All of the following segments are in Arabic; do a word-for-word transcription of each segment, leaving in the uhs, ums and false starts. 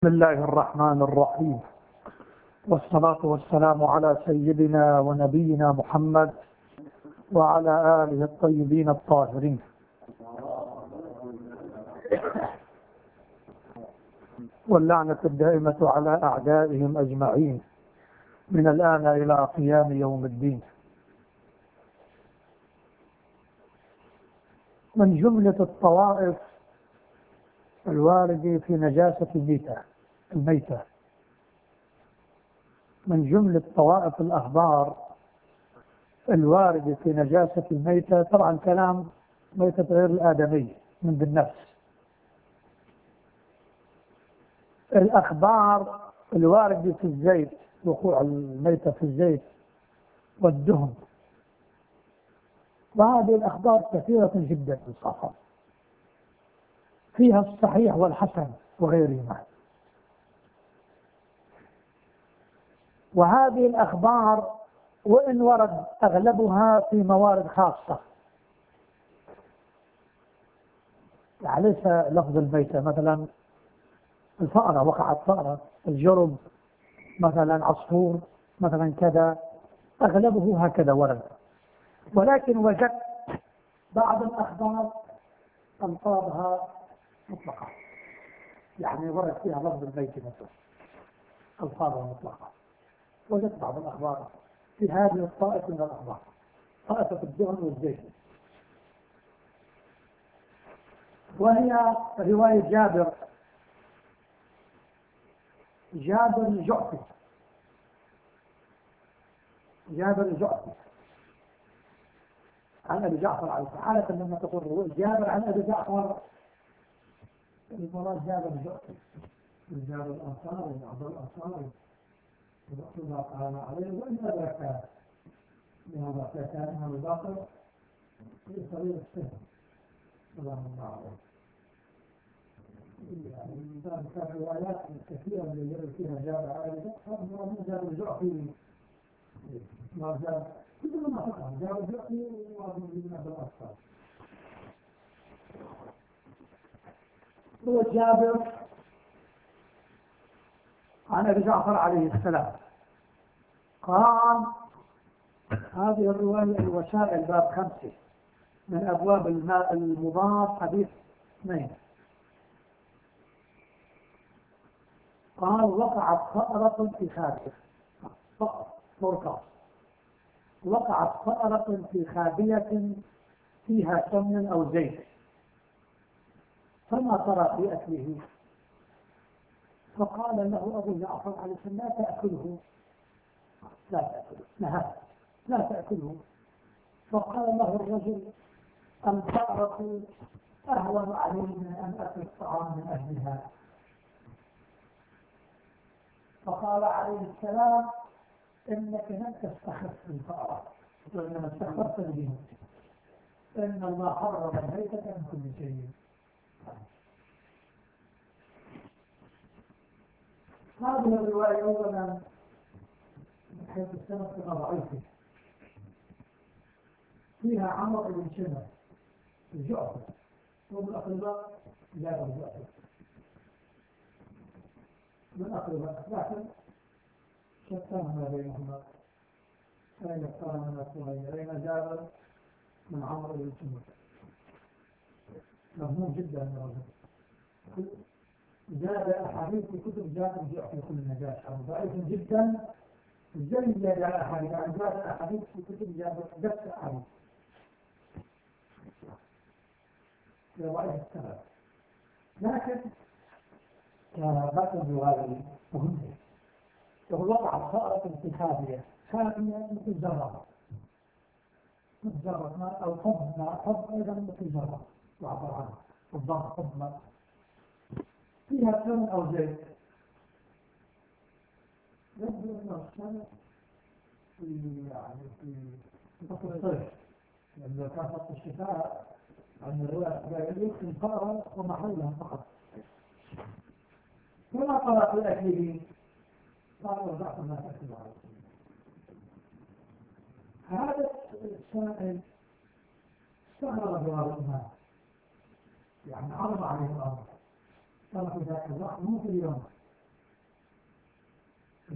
بسم الله الرحمن الرحيم، والصلاة والسلام على سيدنا ونبينا محمد وعلى آله الطيبين الطاهرين. واللعنة الدائمة على أعدائهم أجمعين من الآن إلى قيام يوم الدين. من جملة الطوائف الواردة في نجاسة الميتة الميتة من جملة طوائف الأخبار الواردة في نجاسة الميتة، طبعا كلام ميتة غير الآدمي من بالنفس. الأخبار الواردة في الزيت، وقوع الميتة في الزيت والدهن، وهذه الأخبار كثيرة جدا في الصحة، فيها الصحيح والحسن وغيرهما. وهذه الأخبار وإن ورد أغلبها في موارد خاصة، يعني ليس لفظ الميتة، مثلا الفأرة، وقعت فأرة، الجرب مثلا، عصفور مثلا، كذا، أغلبه هكذا ورد. ولكن وجدت بعض الأخبار ألفاظها مطلقة، يعني ورد فيها لفظ الميت مثلا، ألفاظها مطلقة. وجدت بعض الأخبار في هذه الطائفة من الأخبار، طائفة الدهن والزيت، وهي رواية جابر جابر الجعفي جابر الجعفي عن أبي جعفر عليه حالة لما تقول جابر عن أبي جعفر، المراد جابر الجعفي من جابر الأنصار من عبد الأنصار رسول الله تعالى عليه. وإن أدرك لهذا كان أبو بكر في صغير السن سلام الله عليه. يعني من ذلك الروايات الكثيرة اللي يرد فيها جابر على أبي جعفر من جابر الجعفي ما جاب كل ما فقط جابر الجعفي وأظن من عبد الأنصار. هو جابر عن أبي جعفر عليه السلام قال: هذه الرواية الوسائل باب خمسة من أبواب الماء المضاف حديث اثنين. قال: وقعت فأرة في خابية مركز وقعت فأرة في خابية فيها سمن أو زيت، فما ترى في أكله؟ فقال له أبو جعفر عليه السلام: لا تأكله لا تأكله نهى لا تأكله. فقال له الرجل: الفأرة أهون علي من أن أكل الطعام من أهلها. فقال عليه السلام: إنك لن تستخف الفأرة، وإنما استخفت به، إن الله حرم الميتة من كل شيء. هذه الرواية أولا من حيث السنة ضعيفة، فيها عمر بن شمر الجعفي ومن أقرباء جابر الجعفي من أقرباء، لكن شتان ما بينهما، أين اختار من الصغيرين جابر من عمر بن شمر. مهموم جدا من رجل زاد أحاديث في كتب جابر الجعفي كل نجاح ضعيف جدا. ازاي زاد أحاديث عن زاد أحاديث في كتب جابر نفس أحاديث في رواية السبب، لكن كان بطل الرواية مهمة. يقول: وقعت فأرة في خابية، خابية مثل زرع مثل زرع أو حب ماء، حب أيضا مثل زرع وعبر عنه الضغط حب ماء، فيها سمن أو زيت. يبدو أن السمن في يعني في فصل الصيف، لأنه كان فصل الشتاء عن الرواية يدخل الفأرة ومحلها فقط. وما قرأ في أكله؟ قال: وضعت ما تأكل عليه. هذا السائل استغرب هذا الماء، يعني عرض عليه الأمر، قال: في ذاك الوقت مو في اليوم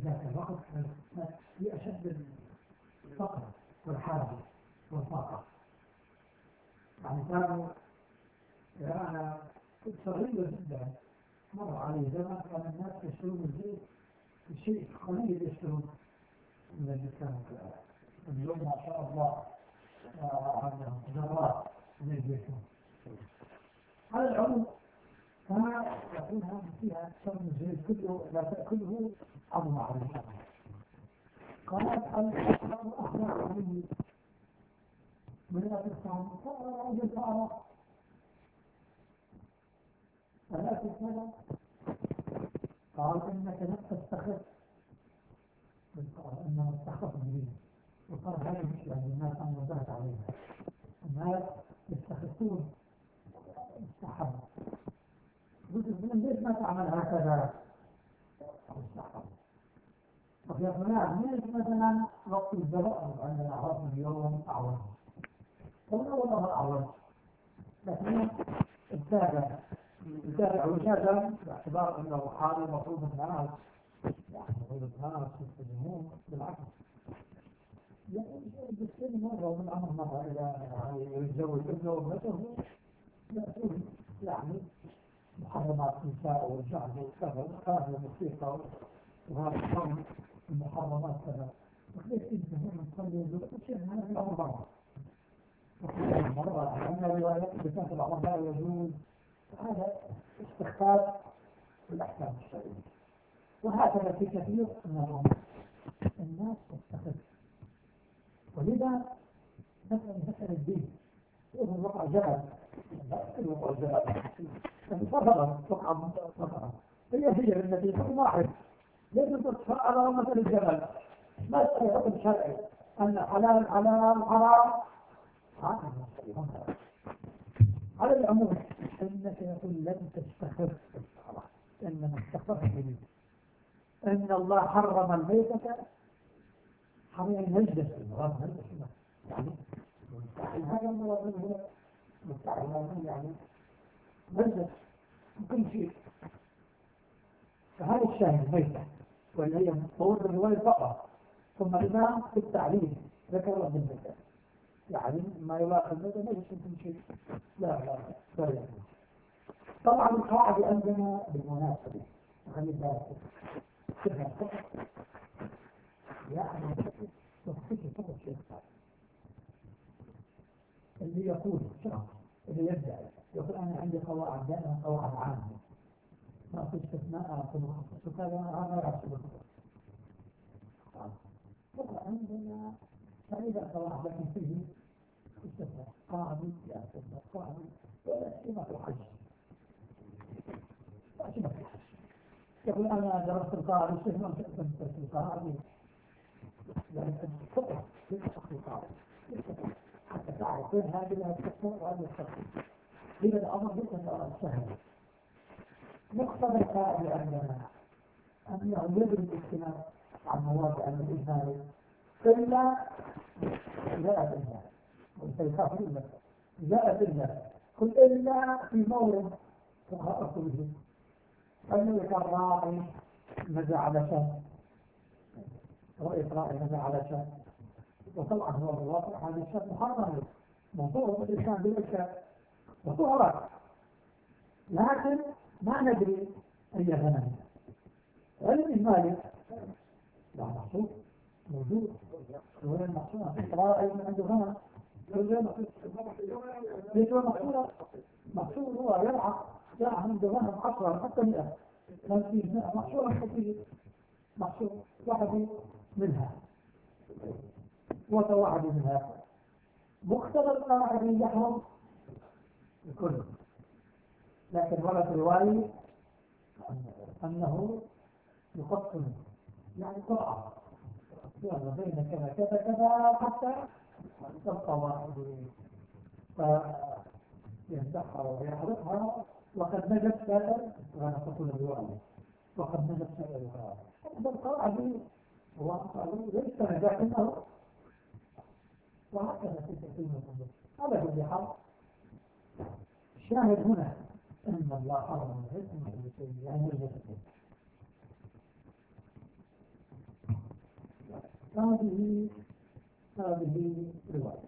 ذاك الوقت في أشد الفقر والحاجة والفاقة. يعني كانوا، أنا كنت صغير جدا، مر علي زمان كان الناس يشترون الزيت بشيء قليل يشترون من الدكان. اليوم ما شاء الله عندهم ذرات من الزيتون. على العموم فما يكون هذا فيها أكثر من الزيت كله لا تأكله أبو معروف. قالت الأخبار أخبر عليه من الأطفال صار عجل صار فلا تسمع. قال إنك لم تستخف، إنما استخف به. وقال هذه مش يعني الناس أنا وضعت عليها، الناس يستخفون السحب. قلت من ليش ما تعمل هكذا؟ السحب. وفي أثناء ليش مثلا وقت الزراعة عندنا عرض اليوم أعوج؟ قلنا والله أعوج، لكن التابع التابع وجادا باعتبار أنه حال مطلوب الناس، يعني مطلوب الناس يستجمون بالعكس. يعني بالسن مرة ومن عمر مرة إلى يتزوج ابنه وابنته يأتون يعني محرمات النساء والجعل والكذا وكان الموسيقى وهذا الصوم المحرمات كذا. وكيف انت من تصلي وكل شيء من هذه الأمر وكل مرة عن روايات بكاس الأمر لا يجوز. هذا استخفاف بالأحكام الشرعية. وهكذا في كثير من الأمور الناس تستخف. ولذا مثلا مثل الدين يقول وقع جبل، لا وقع جبل فقط وقع فقط هي هي التي حكم واحد لازم تتفق على مثل الجبل. ما يستطيع حكم شرعي أن حلال حلال حرام. على العموم إنك يقول لن تستخف، إنما استخف به إن الله حرم الميتة حرم نجدة المراد نجدة يعني هذا المراد هو مستعمل يعني نجدة كل شيء. فهذا الشاهد ميتة ولا هي مطور الرواية فقط. ثم الإمام في التعليم ذكر بالميتة يعني ما يلاقي الميتة ما يشوف كل شيء. لا لا لا لا. طبعا القاعدة عندنا بالمناسبة خلي بالك كيف يعني تخصيص فقط شيء اللي يقول شخص اللي يدعي يقول أنا عندي قواعد دائما قواعد عامة ما في استثناء في المخصص وكذا هذا يحصل طبعا عندنا فإذا قواعد لكن فيه استثناء قاعدة لا استثناء قاعدة ولا شيء في الحج لا شيء في الحج. يقول أنا درست القاعدة شيء ما كنت في القاعدة يعني الفقه في القاعدة حتى تعرف وين هذه اللي هتكسر وهذه الفقه. إذا الأمر جدا سهل. مقتضى القاعدة عندنا أنه يجب الاجتناب عن مواضع الإجمالي إلا لا أدلة والسيطات إلا لا أدلة قل إلا في مورد فقهاء كله أنه يكون راعي نزع على شان رؤية راعي نزع على شان. وطبعا هو الواقع هذا الشان محرم موضوع الإنسان بالإشاء وطهرة لكن ما ندري أي غنم. علم المالك لا محصول موجود هو المحصول راعي من عنده غنم ليش هو محصول محصول هو يرعى يرعى عنده غنم عشرة حتى مئة خمسين محصول خطير محصول واحد منها وتوعد منها مقتضى القاعدة يحرم الكل. لكن ورد رواية أنه يقسم يعني قرعة يلا بين كذا كذا كذا حتى تبقى واحد فيمسحها ويحرقها وقد نجت سائر وانا تقول الرواية وقد نجت سائر الرواية. القرعة دي هو ليس لكنه وهكذا في تكليم الأمور. هذا هو الحال. الشاهد هنا أن الله حرم العلم من شيء يعني الجسد. هذه هذه رواية.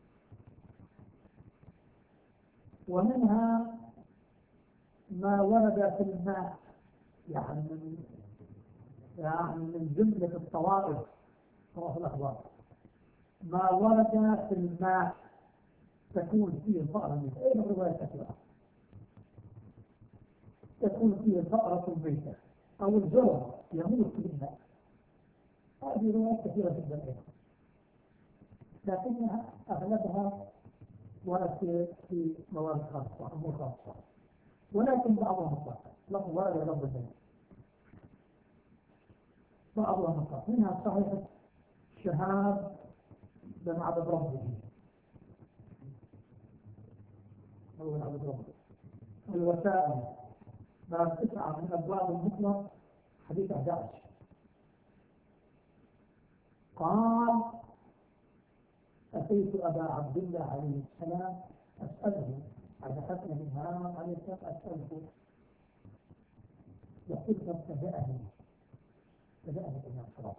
ومنها ما ورد في الماء، يعني من يعني من جملة الطوائف طوائف الأخبار ما ورد في الماء تكون فيه البقرة ميتة. أي رواية أخرى تكون فيه البقرة ميتة أو الزرع يموت بالماء. هذه روايات كثيرة جدا أيضا، لكنها أغلبها ورد في موارد خاصة أمور خاصة، ولكن بعضها مطلق لفظ ورد لفظ البيت، بعضها مطلق. منها صحيح شهاب بن عبد ربه أو بن عبد ربه. الوسائل باب تسعة من أبواب المطلق حديث أحد عشر قال: أتيت أبا عبد الله عليه السلام أسأله عن حسن بن هارون عليه السلام أسأله يقول فابتدأني بدأني بما صلى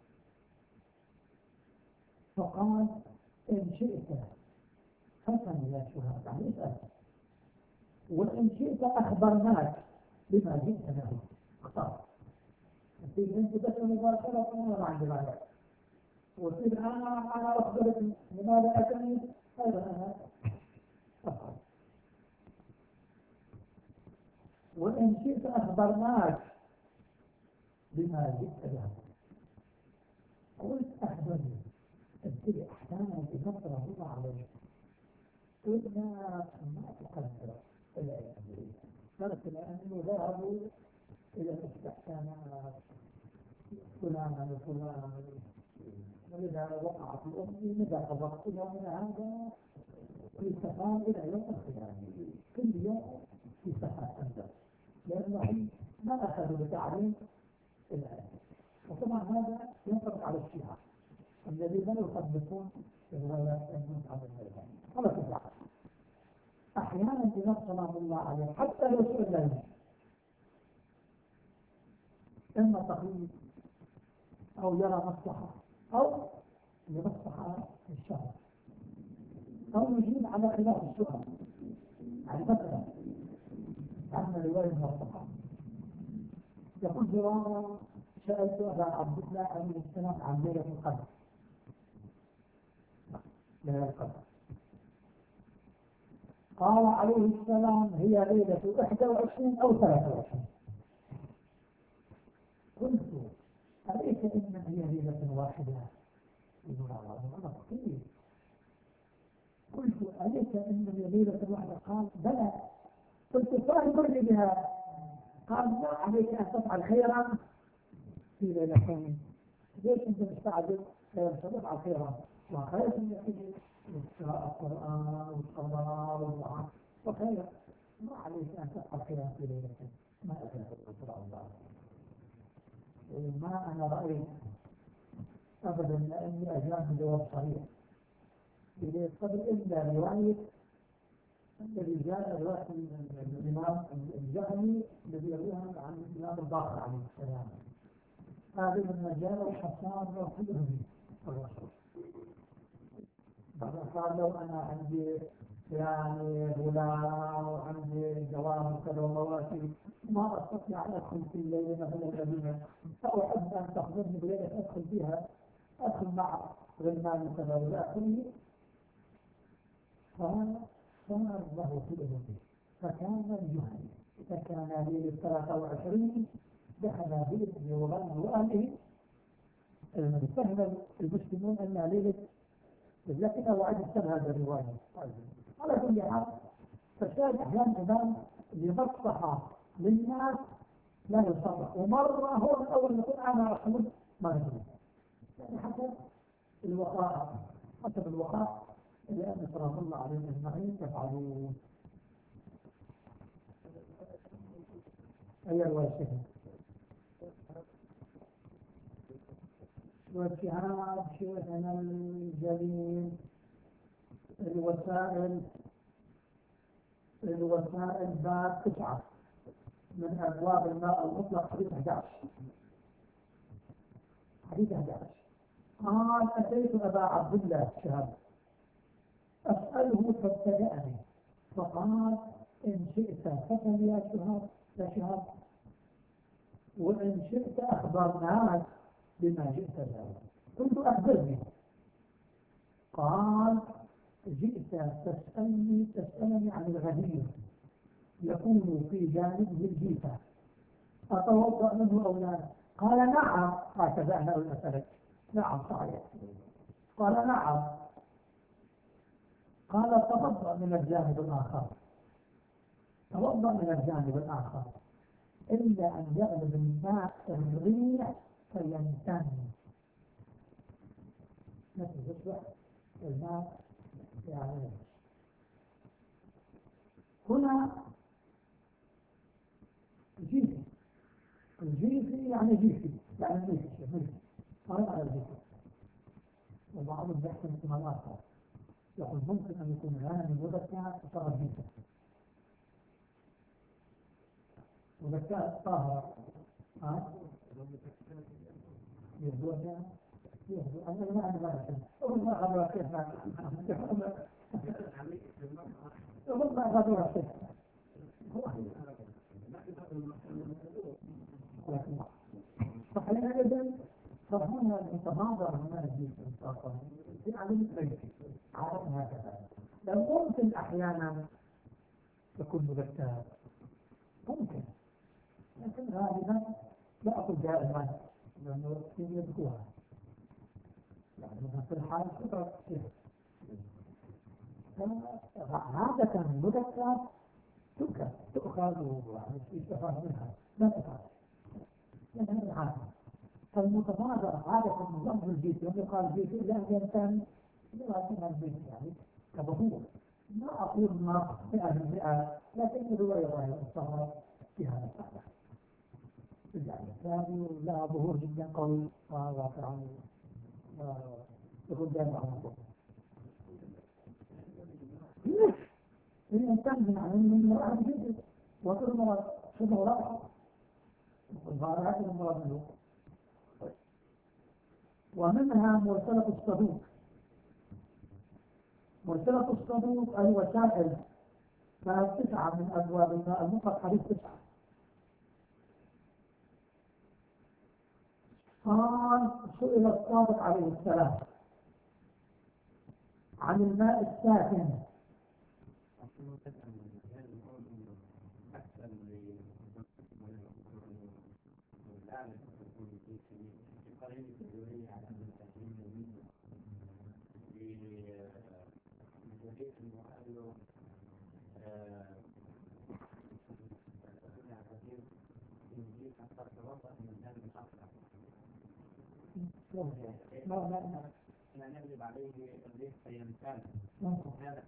فقال: إن شئت حسن يا شهاب يعني اسأل، وإن شئت أخبرناك بما جئت به اختار. أنت تسأل مباشرة وأنا ما عندي مانع، وتصير أنا أنا أخبرك لماذا أتني أيضا أنا أفعل. وإن شئت أخبرناك بما جئت به. قلت أخبرني ابتدي أحيانا بفترة الله عليه قلنا ما تقدر إلى أمريكا قالت لأنه ذهبوا إلى الاستحسانات فلان وفلان ولذا وقع في أمي مدى قضت يوم هذا في سفان إلى يوم القيامة كل يوم في سفان أنزل، لأنهم ما أخذوا بتعليم العلم. وطبعا هذا ينطبق على الشيعة الذين يطبقون الروايات المتعة بالعلم. ولا تفعل أحيانا الإمام سلام الله عليه حتى لو سئل له إما تقليد أو يرى مصلحة أو لمصلحة الشرع أو يجيب على خلاف السؤال. يعني مثلا عندنا رواية موثقة يقول زرارة سألت أبا عبد الله عليه السلام عن ليلة القدر. ليلة القدر قال عليه السلام: هي ليلة إحدى وعشرين أو ثلاثة وعشرين. قلت: أليس إن هي ليلة واحدة؟ يقول أنا كثير. قلت: أليس إن هي ليلة واحدة؟ قال: بلى. قلت: فأخبرني بها. قال: لا عليك أن تفعل خيرا في ليلتين. ليش أنت مستعجل؟ تفعل خيرا وخير من يحيي القرآن والقمر والدعاء وخير. ما عليك أن تفعل خيرا في ليلتين. ما أفعل القرآن الله. ما أنا رأيت أبدا لأني أجاب بجواب صحيح إذا قبل إلا رواية الذي جاء رواية الإمام الجهمي الذي يرويها عن الإمام الباقر عليه السلام. هذه من جاء حسان رسوله الرسول بعد قال له أنا عندي يعني غلام وعندي جواب كذا ومواسم ما أستطيع أن أدخل في الليلة مثلا المدينة فأحب أن تخبرني بليلة أدخل فيها أدخل مع غلمان كذا ولا آخره. فصار له في الأذن فكان الجهل فكان ليلة ثلاثة وعشرين دخل بيت بغلام وأهله. فهم المسلمون أنها ليلة لكن هو عدد سبب هذا الرواية على كل حال. فالشاهد أحيانا إمام لمصلحة للناس لا يصرح، ومرة هو من أول يقول أنا أحمد ما يقول يعني حسب الوقاء حسب الوقاء لأن صلى الله عليه أجمعين يفعلون. أي رواية والشهاب شيخنا الجليل. الوسائل الوسائل باب تسعة من أبواب الماء المطلق حديث أحد عشر حديث أحد عشر قال أتيت أبا عبد الله الشهاب أسأله فابتدأني فقال إن شئت فسل يا شهاب يا شهاب وإن شئت أخبرناك بما جئت له. قلت أخبرني. قال جئت تسألني تسألني عن الغدير يكون في جانبه الجيفة أتوضأ منه أو لا؟ قال نعم. هكذا أنا أسألك. نعم صحيح. قال نعم. قال توضأ من الجانب الآخر. توضأ من الجانب الآخر إلا أن يغلب الماء الريح فينتن. مثل يصبح الماء يعني هنا جيفي. الجيفي يعني جيفي يعني جيفي جيفي قال على الجيفي. وبعضهم يحسن احتمال آخر يقول ممكن أن يكون غانا من وبكاء فصار جيفي وبكاء طاهرة ها يهدوها يهدو أنا ما أنا ما أحسن أقول ما أخذوا كيف أقول ما أخذوا كيف فحينئذ فهنا المتناظر هنا الجيش المستقر يعني مثل عرفنا هكذا. لو ممكن أحيانا يكون مذكر ممكن لكن غالبا لا أقول دائما لأنه يذكرها يعني مثلا في الحال فكرة عادة المذكر تؤخذ تؤخذ ويستفاد منها لا تفعل لأنها العادة. فالمتبادر عادة من لفظ البيت يوم يقال البيت إلا أن ينتهي لكنها البيت يعني كبهور. ما أقول ما مئة بالمئة لكن الرواية ظاهرة الصغرى في هذا الأحداث يعني الثاني لها ظهور جدا قوي وواقع يقول دائما عنه الإنسان من عن عن جد وترمى شبه رأسه والظاهرات المراد له. ومنها مرسلة الصدوق. مرسلة الصدوق أي وسائل فالتسعة من أبواب الماء المطلق حديث تسعة. قال سئل الصادق عليه السلام عن الماء الساكن ما ما ما نغلب عليه الريح فينتان هذا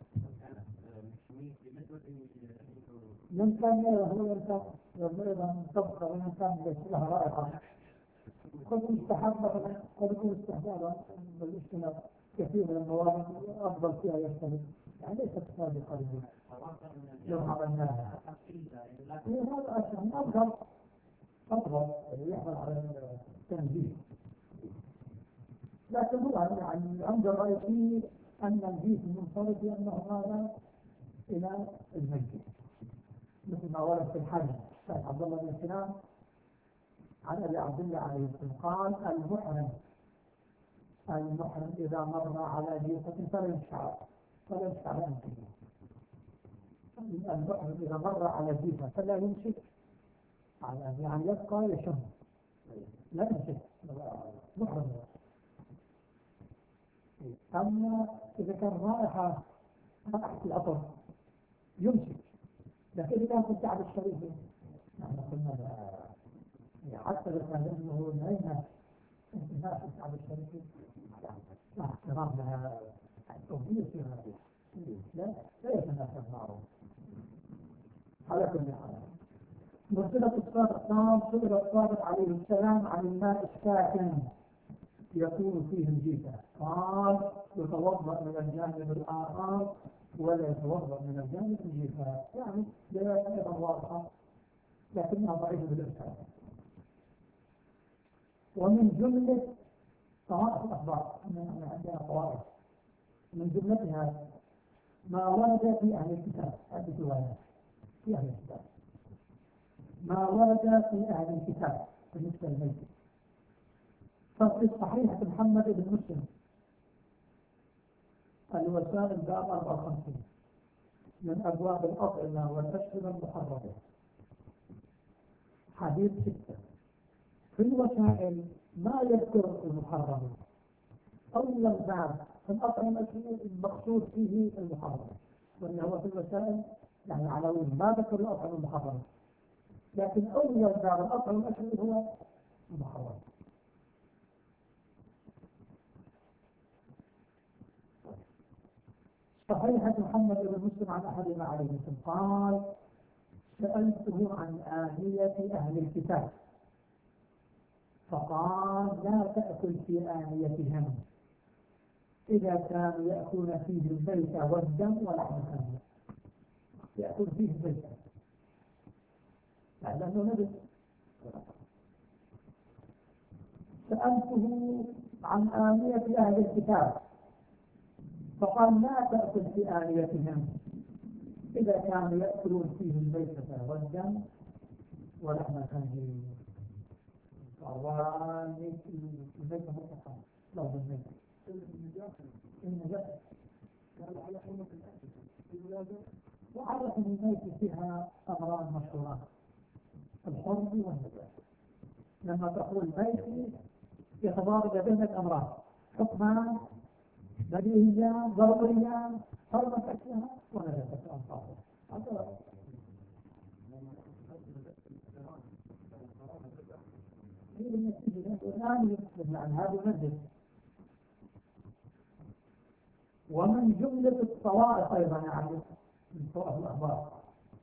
ينتان هو ينتان يضرب طبقة وينتان لها رائحة قد يستحب قد يكون استحبابا بالاجتناب كثير من المواد أفضل فيها يجتنب يعني ليست سابقة لهم لو عملناها هذا أشياء أفضل أفضل يحصل على التنزيل. لكن هو يعني عند الرأي فيه أن الجيش منفرد لأنه هذا إلى المسجد مثل ما ورد في الحج سيد عبد الله بن سلام عن أبي عبد الله عليه السلام قال المحرم المحرم إذا مر على جيفة فلا يشعر فلا يشعر أنت المحرم إذا مر على جيفة فلا يمسك يعني يبقى يشم لا يمسك محرم. أما إذا كان رائحة رائحة العطر يمسك لكن إذا كان في الشعب الشريف نحن قلنا حتى إذا كان لأنه نعينا انتهاء في الشعب الشريف لا احترام لها التوفير في هذا لا لا يتناسب معه على كل حال. مرسلة الصادق قام سئل الصادق عليه السلام عن الماء الساكن يكون فيه الجيفة قال يتوضأ من الجانب الآخر ولا يتوضأ من الجانب الجيفة يعني لا أيضا واضحة لكنها ضعيفة بالإرسال. ومن جملة طوائف الأخبار أن عندنا طوائف من جملتها ما ورد في أهل الكتاب، هذه روايات في أهل الكتاب، ما ورد في أهل الكتاب بالنسبة للميت. ففي الصحيح محمد بن مسلم الوسائل باب أربعة وخمسين من أبواب الأطعمة والأشربة المحرمة حديث ستة. في الوسائل ما يذكر المحرم، أول الباب في الأطعمة المقصود فيه المحرم، وأنه هو في الوسائل يعني عناوين ما ذكر الأطعمة المحرمة، لكن أول الباب الأطعمة الأشربة هو المحرم. صحيح محمد بن مسلم عن أحدنا عليه السلام قال سألته عن آنية أهل الكتاب فقال لا تأكل في آنيتهم إذا كانوا يأكلون فيه الميتة والدم ولحم الخنزير، يأكل فيه الميتة لأنه نبي. سألته عن آنية أهل الكتاب فقال لا تأكل في آنيتهم إذا كانوا يأكلون فيه الميتة والدم ولحم الخنزير. وأني الميتة مطلقة لفظ الميتة النجاسة على حرمة الأكل وعرف أن الميتة فيها أمران مشهوران الحرم والنجاسة. لما تقول ميتة يتضارب بين الأمران حكمان بديهيان ضروريان حرمة أكلها ونجاسة أنصارها. ومن جملة الطوائف أيضا يعني من طوائف الأخبار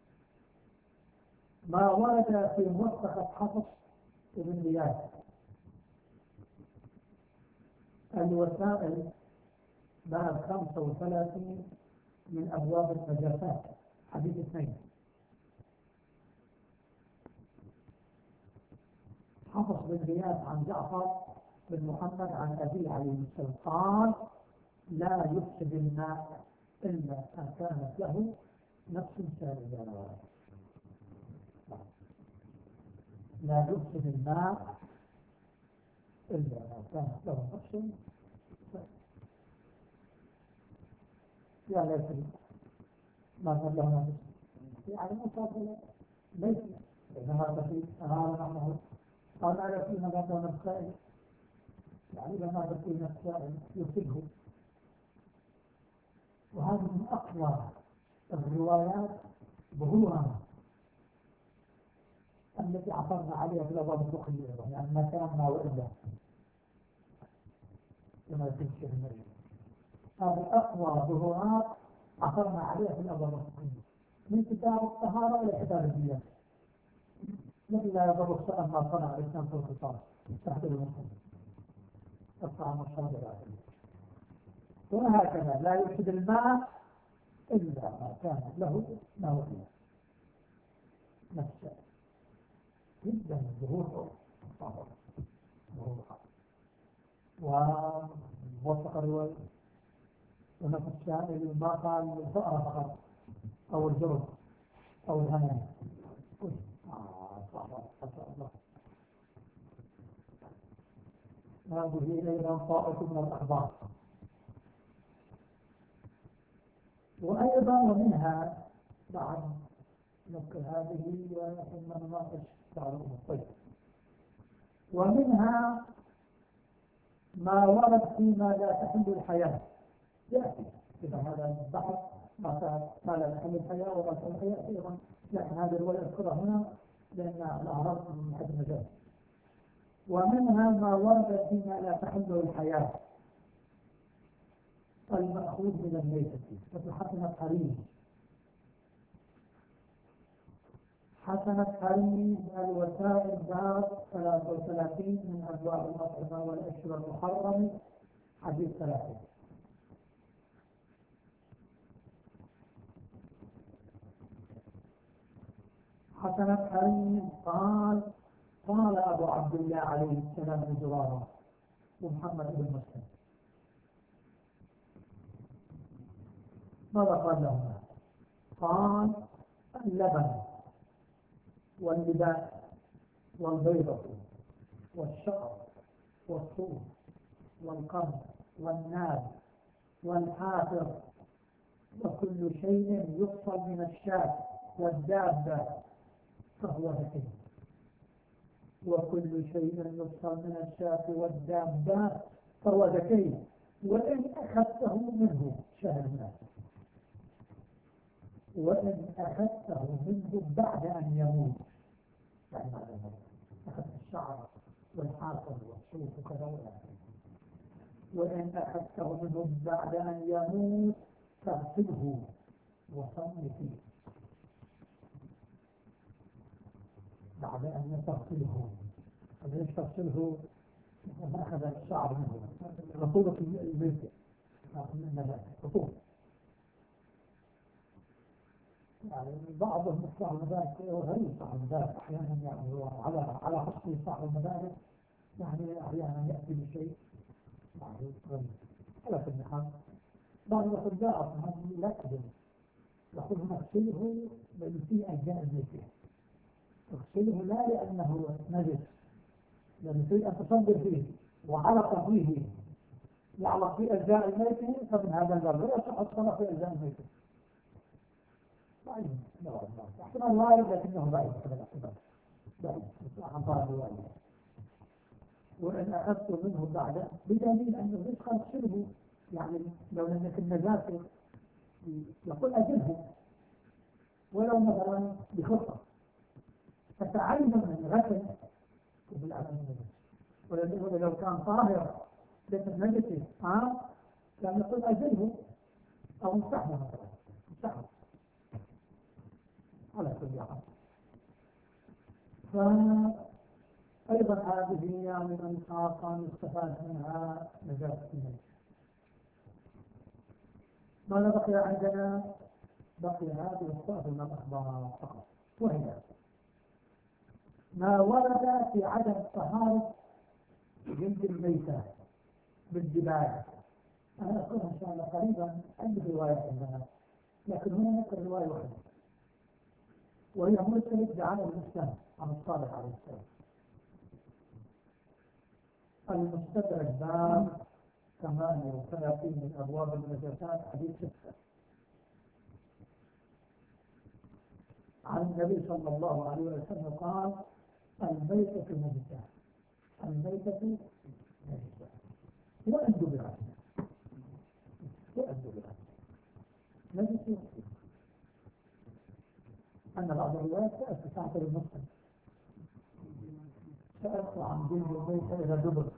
ما ورد في موثقة حفص بن غياث الوسائل باب خمسة وثلاثين من أبواب النجاسات حديث اثنين. حفص بن غياث عن جعفر بن محمد عن أبي عليه السلام قال لا يفسد الماء إلا أن كانت له نفس سائلة. لا يفسد الماء إلا أن كانت له نفس سائلة. يا ليت ما كان له نفس يعني مصاب ليس إنها تفيد أمام أمه قال لا يكون هذا نفس سائل يعني لما تكون نفس سائل يفسده. وهذه من أقوى الروايات ظهورا التي عثرنا عليها في الأبواب الفقهية يعني ما كان ما وإلا كما تنشر المريض. هذه أقوى ظهورات عثرنا عليها في الأبواب الفقهية من كتاب الطهارة إلى كتاب الديات. مثل لا يضر السلام ما صنع الإنسان في الخطاب تحت المسلم الطعام الصادر عليه. وهكذا لا يفسد الماء إلا ما كان له نوعية نفسه جدا ظهور الطهارة ووثق الرواية. ونفس السائل ما قال الفأرة فقط أو الجرد أو الهمام هذه أيضا طائفة من الأخبار. وأيضا ومنها بعد نذكر هذه ثم نناقش بعض الطيب. ومنها ما ورد فيما لا تحل الحياة يأتي إذا هذا البحث ما لا تحل الحياة وما تحل الحياة أيضا، لكن هذه الرواية أذكرها هنا لأن الأعراض من حد المجال. ومنها ما ورد فيما لا تحل الحياة المأخوذ من الميتة مثل حسنة حريم. حسنة حريم الوسائل باب ثلاثة وثلاثين من أبواب الأطعمة والأشربة المحرمة حديث ثلاثة. حسنة حريم قال قال أبو عبد الله عليه السلام لزرارة ومحمد بن مسلم. ماذا قال لهما؟ قال اللبن واللباء والبيضة والشعر والصوف والقمح والناب والحافر وكل شيء يفصل من الشاة والدابة فهو ذكي. وكل شيء يفصل من الشاة والدابة فهو ذكي وإن أخذته منه شهر وإن أخذته منه بعد أن يموت، يعني بعد أن يموت أخذت الشعر والحافر والصوف وكذا، وإن أخذته منه بعد أن يموت فاغسله وصل فيه. بعد أن تغسله، ليش تغسله؟ ما أخذ الشعر منه رطوبة الميت، رطوبة. يعني بعضهم صاحب المدارك وغير صاحب المدارك أحيانا يعني هو على على حسب صاحب المدارك، يعني أحيانا يأتي بشيء يعني غير. على كل حال بعض الأطباء هم لا يقدر يقول نغسله بل فيه أجزاء الميت. تغسله لا لأنه نجس، لأن فيه أن تصدر فيه وعلق فيه يعلق في أجزاء الميت، فمن هذا الباب لا يصح الصلاة في أجزاء الميت. ضعيف، احتمال وارد لكنه ضعيف هذا الاحتمال، ضعيف عن طرف الوالد. وإن أخذت منه بعد بدليل أن الرزق يغسله، يعني لو لم يكن نجاسة يقول أجله ولو مثلا بخطة فتعين من غسل بالعلم، ولو كان طاهر ليس نجسه ها كان يقول أجله أو مستحمل مثلا مستحمل على كل حال. فأيضا هذه يعني من خاصة يستفاد منها نجاسة الميت. ماذا بقي عندنا؟ بقي هذه الصعب من الأخبار فقط، وهي ما ورد في عدم طهارة جلد الميتة بالدباغ. أنا أقول إن شاء الله قريبا عندي رواية عندنا، لكن هنا نذكر رواية واحدة وهي مرسلة بعمل الإسلام عن الصالح عليه السلام. المستدرك باب ثمانية وثلاثين من أبواب النجاسات حديث ستة عن النبي صلى الله عليه وسلم قال الميتة نجسة، الميتة نجسة وأدوا بها وأدوا بها نجسة. أن بعض الروايات سألت تعطي المسلم، سألت عن جلد الميتة إلى دبر،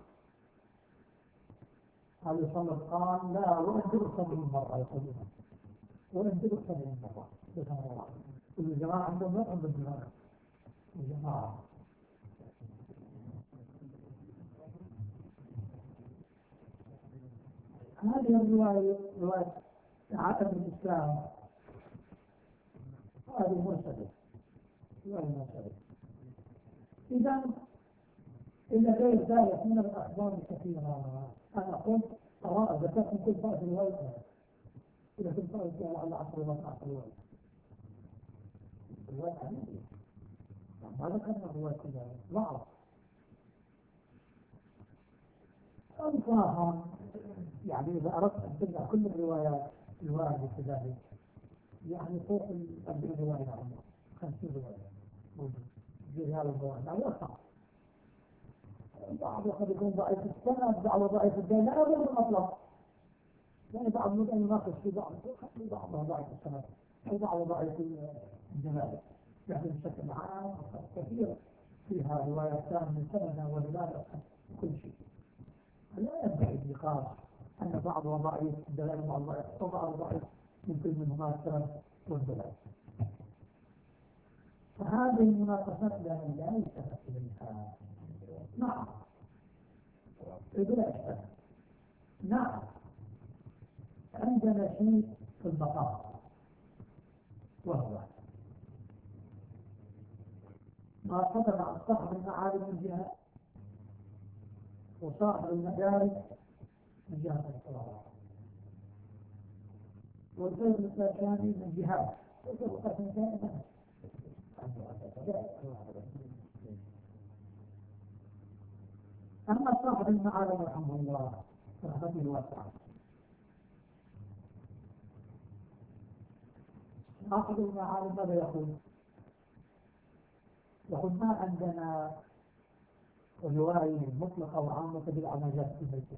عليه الصلاة قال لا وأدوا سبعين مرة يقولون وأدوا سبعين مرة يقولون. الجماعة عندهم لا عند الجماعة الجماعة هذه الرواية رواية عدم الإسلام هذه مرسلة رواية مرسلة. إذا إلا غير ذلك من الأخبار الكثيرة. أنا قلت قراءة ذكرت من كل بعض الرواية إذا كنت أقول على عشر وما عشر رواية الرواية عندي ما ذكرنا الرواية كلها بعض أنصاها. يعني إذا أردت أن تجمع كل الروايات الواردة في ذلك يعني فوق الأربعين رواية عنه خمسين رواية موجود في هذا الرواية لا يصح. بعض قد يكون ضعيف السند، بعض ضعيف الدين، لا غير المطلق. يعني بعض ممكن يناقش في بعض بعض ضعيف السند وبعض ضعيف الجمال، يعني بشكل عام كثير فيها روايات من سندها وروايات كل شيء. لا ينبغي النقاش أن بعض ضعيف الدلالة مع الضعيف وبعض ضعيف يمكن منهما السند والدلالة. فهذه المناقشات لا ليست إليها. نعم بلا إشكال. نعم عندنا شيء في المقام وهو ما صدر عن صاحب المعالم من جهة وصاحب المدارس من جهة الصلاة، والغير الثاني من جهة أما صاحب المعارف رحمه الله رحمته الواسعة، صاحب المعارف ماذا يقول؟ يقول ما عندنا رواية مطلقة وعامة تدل على نجاة الميتة،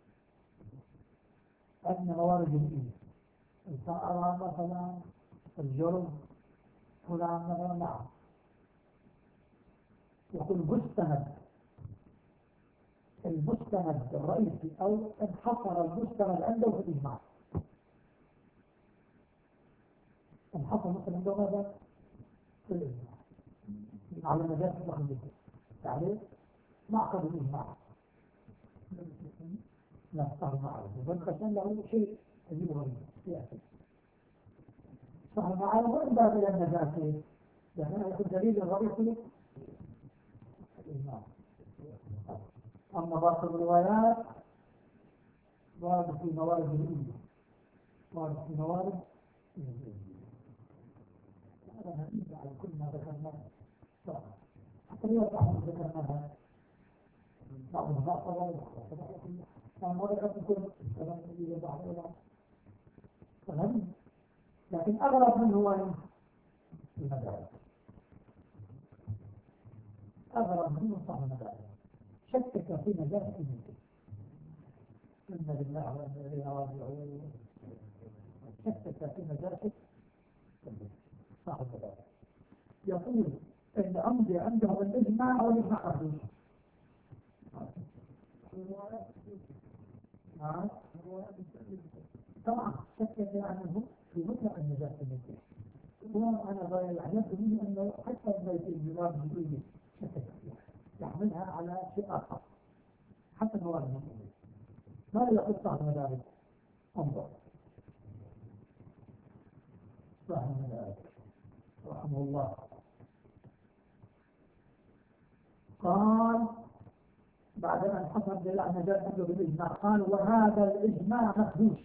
عندنا موارد الإيمان، الفأرة مثلا، الجرم، فلان مثلا، نعم. يقول مستند، المستند الرئيسي أو انحصر المستند عنده في الإجماع، انحصر المستند عنده ماذا؟ في الإجماع على نجاة الميتة، يعني معقد الإجماع. لا صار معه والقسم له شيء يجب غريب سياسي صار معه وإن باب إلى النجاة، يعني يكون دليل الرئيسي الإجماع. أما باقي الروايات وارد في موارد الإيمان، وارد في موارد هذا نتيجة على كل ما ذكرناه حتى يوضح ما ذكرناها بعض الباطل فالمرة تكون فهم، لكن أغلب من هو المدارس، أغلب من صاحب المدارس شكك في نجاة الميت، إن لله وإنا إليه راجعون، شكك في نجاة صاحب المدارس، يقول إن أمضي عنده الإجماع والإجماع خفيف. طبعا شكك عنه في مطلق النجاة الميت، وأنا ضايل يبدو مني أنه حتى بيت الجواب الجديد شكك فيها يحملها على شيء آخر حتى المواد المسؤولية. ماذا يقول صاحب المدارس؟ انظر صاحب المدارس رحمه الله قال بعد أن حصل دلع نجاة عنده بالإجماع قال وهذا الإجماع مخدوش.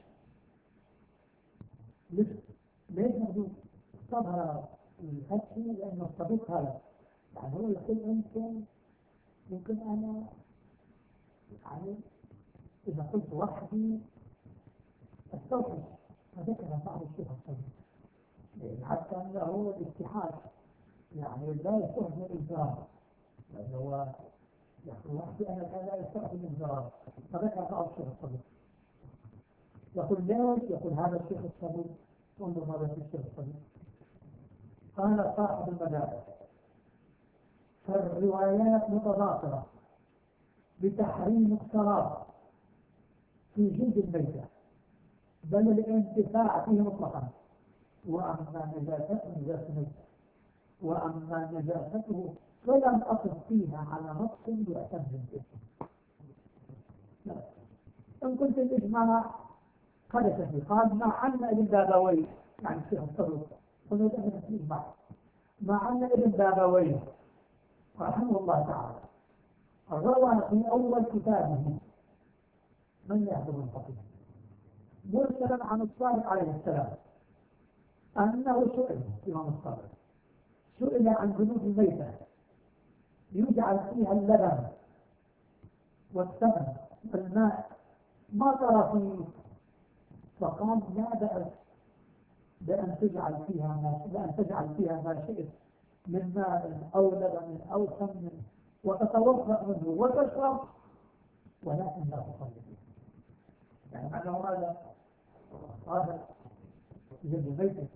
ليش مخدوش؟ طبعا الفتح لأنه الصديق هذا يعني هو يقول يمكن يمكن أنا يعني إذا قلت وحدي استوحش فذكر بعض الشيخ الصديق حتى أنه الاتحاد يعني لا يستوحش من الإنفراد، لأنه هو يقول وحدي أنا لا يستوحش من الإنفراد فذكر بعض الشيخ الصديق. يقول ليش؟ يقول هذا الشيخ الصديق انظر ماذا في الشيخ الصديق قال صاحب المدارس فالروايات متضافرة بتحريم الصلاة في جلد الميتة بل الانتفاع فيه مطلقا، وأما نجاسته نجاسته وأما نجاسته فلم أقف فيها على نص يعتمد به. إن كنت الإجماع حدث في قال مع أن ابن بابويه يعني الشيخ الصدوق قلنا له الإجماع مع أن ابن بابويه رحمه الله تعالى روى في أول كتابه من يهدم الفقيه مرسلا عن الصادق عليه السلام أنه سئل إمام الصادق سئل عن جنود الميتة يجعل فيها اللبن والسمن والماء ما ترى فيه؟ فقال لا بأس بأن تجعل فيها ما بأن تجعل فيها ما شئت من ماء أو لبن أو سمن وتتوضأ منه وتشرب ولكن لا تصلي فيه. يعني معنى هذا هذا جلد ميت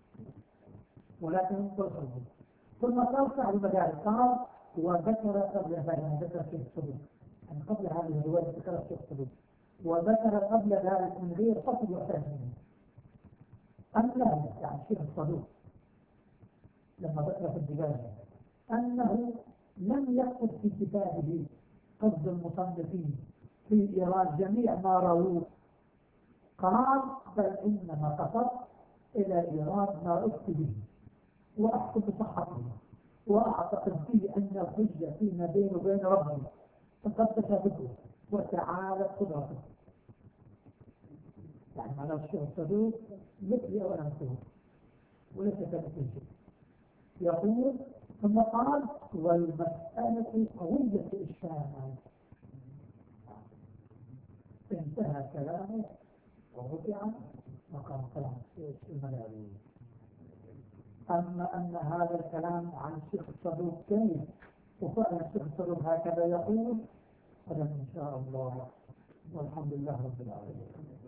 ولكن تصلي. ثم قال صاحب المدارس قال وذكر قبل ذلك ذكر الشيخ الصدوق يعني قبل هذه الرواية ذكر الشيخ الصدوق وذكر قبل ذلك من غير قصد وحسن أنه يعني الشيخ الصدوق لما ذكر في الدجاج أنه لم يقصد في كتابه قصد المصنفين في إيراد جميع ما رووه قال بل إنما قصد إلى إيراد ما أفتي به وأحكم بصحته وأعتقد فيه أن الحجة فيما بينه وبين ربه فقد تشابهه زادت قدرته. يعني معناه الشيخ الصدوق مثلي أو أنا مثله وليس كمثل شيء. يقول ثم قال والمسألة قوية الإشكال. انتهى كلامه ورفع مقام كلام المناوي. أما أن هذا الكلام عن الشيخ الصدوق كيف وفعلا الشيخ الصدوق هكذا يقول، فلن إن شاء الله والحمد لله رب العالمين.